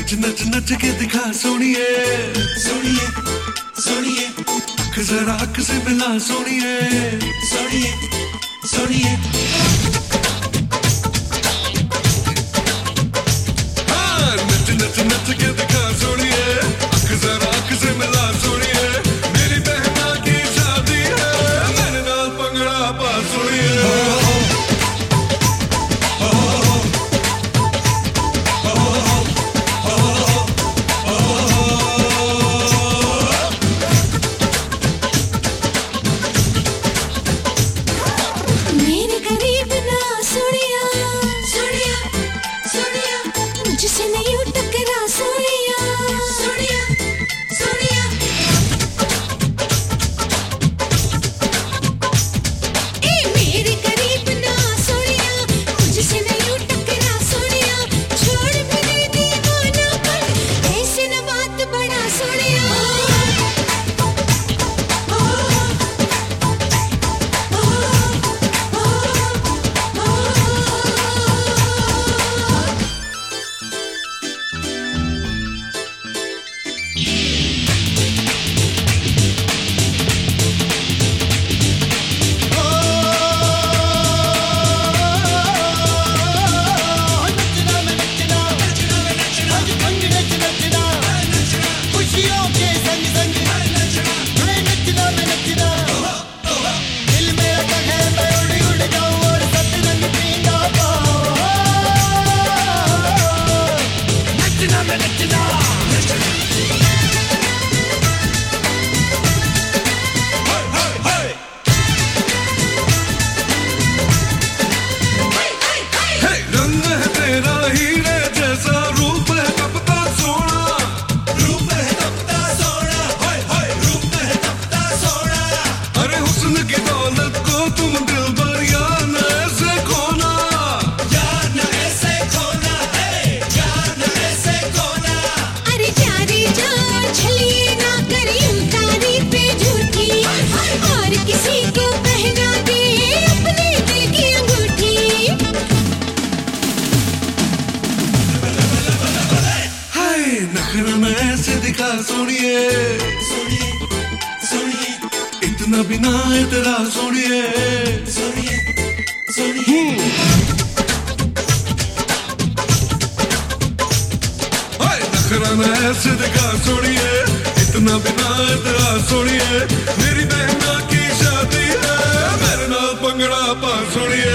नच नच नच के दिखा सोनिए सोनिए सोनिए अख जरा अख से मिला सोनिए सोनिए सोनिए हाँ नच नच नच के दिखा सोनिए अख जरा अख से मिला सोनिए मेरी बहना की शादी है मेरे नाल पंगड़ा पा सोनिए दिखा सोनिए सोनिए सोनिए इतना बिना तेरा सोनिए सोनिए सोनिए नखरा मैं ऐसे दिखा सोनिए इतना बिना तेरा सोनिए मेरी बहना की शादी है मेरे नाल पंगड़ा पा सोनिए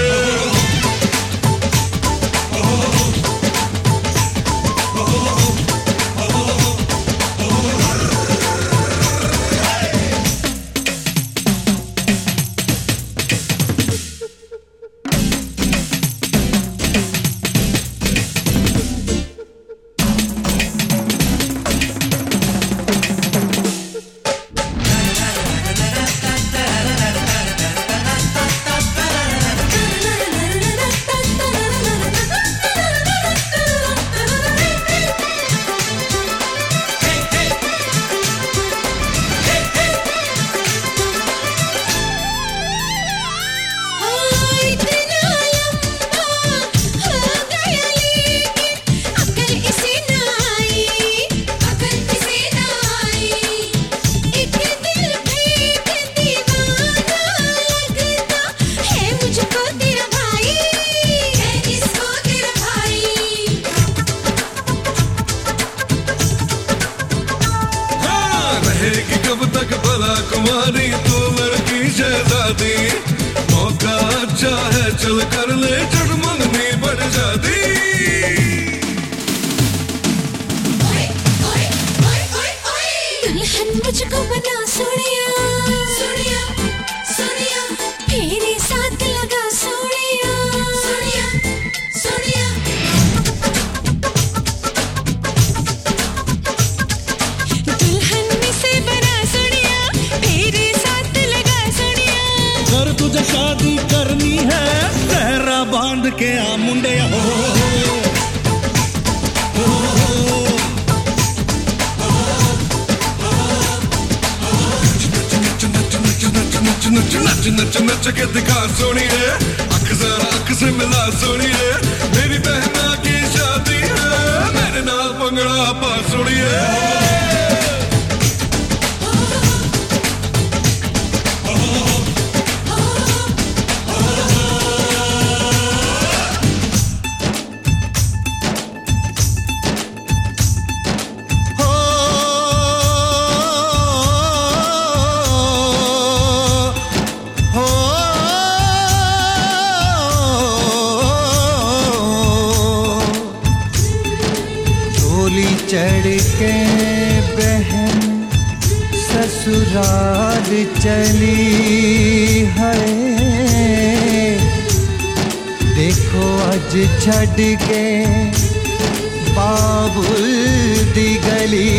रहेगी कब तक भला कुमारी तू लड़की शहजादी मौका अच्छा है चल कर ले चढ़ मंगनी बढ़ जाती दुल्हन मुझको बना सोनिया सोनिया सोनिया मेरे साथ लगा सोनिया सोनिया सोनिया तुझे शादी करनी है सहरा बांध के आ मुंडे हो नच नच नच नच के दिखा सोनिए अख जरा अख से मिला सोनिए मेरी बहना की शादी है मेरे नाल पंगड़ा पा सोनिए चढ़ के बहन ससुराल चली है देखो आज छड़ के बाबुल दी गली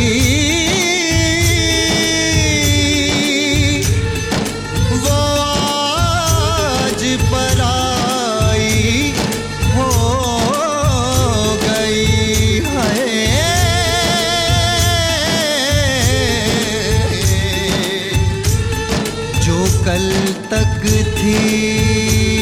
वो आज पराई हो गई है कल तक थी